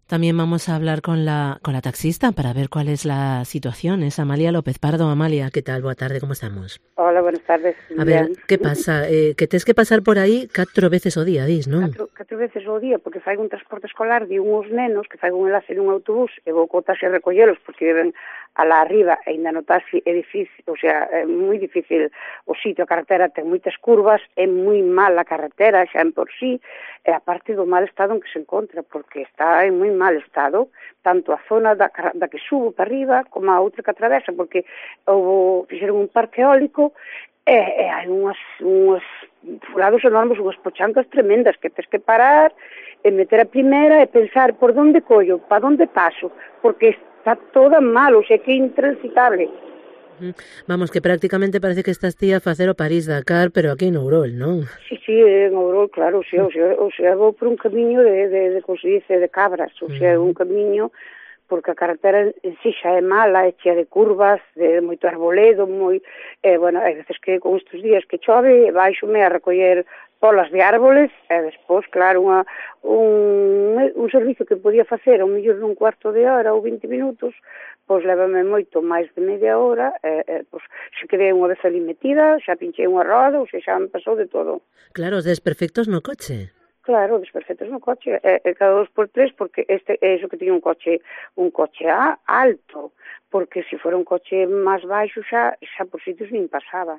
También vamos a hablar con la taxista para ver cuál es la situación. Es Amalia López Pardo. Amalia, ¿qué tal? Boa tarde, ¿cómo estamos? Hola, buenas tardes. A ver, que pasa? Que tes que pasar por aí 4 veces ao día, dis, non? 4 veces ao día, porque fai un transporte escolar de uns nenos que fai un enlace nun autobús e vou co taxi a recollelos porque viven alá arriba e ainda no taxi é difícil, o sea, é moi difícil o sitio, a carretera ten moitas curvas, é moi mala a carretera xa en por sí, e a parte do mal estado en que se encontra, porque está en moi mal estado, tanto a zona da que subo para arriba como a outra que atravesa, porque fixeron un parque eólico e hai unhas furados enormes, unhas pochancas tremendas que tens que parar e meter a primeira e pensar por onde collo, para onde paso, porque está toda mal, o sea, que é intransitable. Vamos, que prácticamente parece que estás ti a facer o París-Dakar, pero aquí en Ourol, non? Sí, en Ourol, claro, o sea, vou por un camiño de como se dice, de cabras, o sea, un camiño porque a carretera en si xa é mala, é chea de curvas, de moito arboledo, bueno, hai veces que con estes días que chove, baixome a recoller polas de árboles, e despois, claro, un servicio que podía facer ao mellor nun cuarto de hora ou 20 minutos, pois lévame moito máis de media hora, pois se quedei unha vez ali metida, xa pinchei unha roda, ou xa me pasou de todo. Claro, os desperfectos no coche. Claro, desperfectos no coche, cada 2x3, porque é iso que tiña un coche alto, porque se fora un coche máis baixo xa por sitios nin pasaba.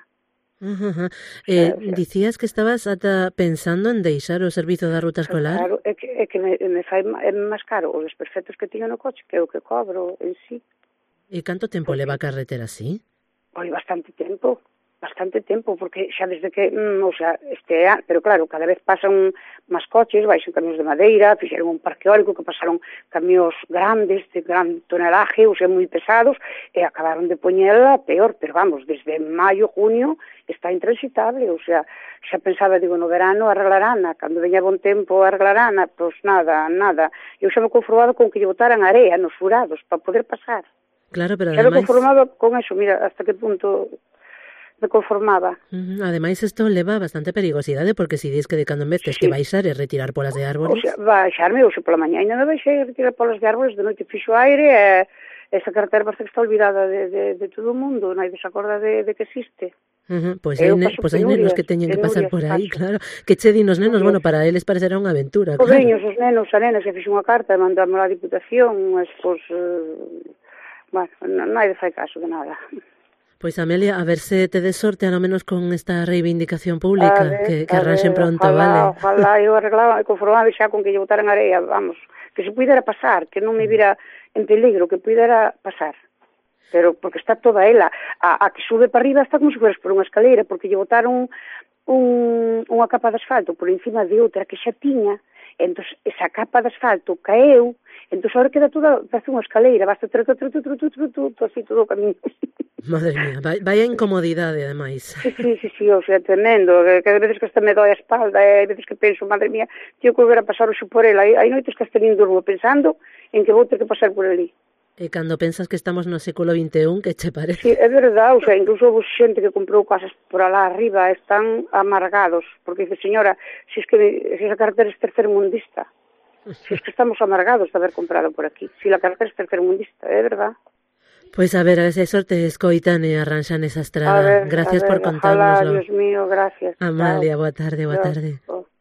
Dicías que estabas ata pensando en deixar o servizo da ruta escolar? Claro, é que me fai máis caro os desperfectos que tiño no coche que o que cobro en sí. E canto tempo leva a carretera así? Pois bastante tempo, porque xa desde que, pero claro, cada vez pasan máis coches, baixan camións de madeira, fixeron un parque eólico que pasaron camións grandes, de gran tonelaje, ou sea, moi pesados, e acabaron de poñela peor, pero vamos, desde maio, junio, está intransitable, o sea, xa pensaba, digo, no verano arreglarana, cando veña bon tempo arreglarana, pois nada, eu xa me conformaba con que lle botaran area nos furados, para poder pasar. Claro, pero ademais... Xa me conformaba con eso, mira, hasta que punto me conformaba. Ademais, isto leva bastante perigosidade, porque si dis que de cando en vez que baixar e retirar polas de árboles... O sea, baixarme, ou se pola mañá ainda me baixei e retirar polas de árboles, de noite fixo aire, e esa carretera parece que está olvidada de todo o mundo, non hai desacorda de que existe. Pois hai nenos que teñen que pasar por aí, claro. Que che din os nenos, bueno, para eles parecerá unha aventura, claro. Os niños, os nenos, a nenas, que fixo unha carta e mandámosla á Diputación, mas, bueno, non hai de fai caso de nada. Pois, Amelia, a ver se te des sorte, ao menos con esta reivindicación pública, que arranxen pronto, vale? Ojalá, eu arreglaba e conformaba xa con que lle botaran areia, vamos, que se puidera pasar, que non me vira en peligro, que puidera pasar. Pero porque está toda ela, a que sube para arriba está como se fueras por unha escaleira, porque lle botaron unha capa de asfalto por encima de outra que xa tiña, entón esa capa de asfalto caeu, entón agora queda toda, parece unha escaleira, basta así todo o camiño. Madre mía, vaya incomodidade, ademais. Sí, o sea, tremendo, que hai veces que hasta me dói a espalda, e hai veces que penso, madre mía, tío, que volver a pasar hoxe por ela, hai noites que hasta nin durmo pensando en que vou ter que pasar por ali. E cando pensas que estamos no século XXI, que che parece? Sí, é verdade, o sea, incluso houve xente que comprou casas por alá arriba, están amargados, porque dice, señora, se esa carretera é tercermundista, se es que estamos amargados de haber comprado por aquí, si la carretera é tercermundista, é verdade. Pois a ver se sorte escoitan e arranxan esa estrada. Gracias por contárnoslo. Ojalá, Dios mío, gracias. Amalia, boa tarde.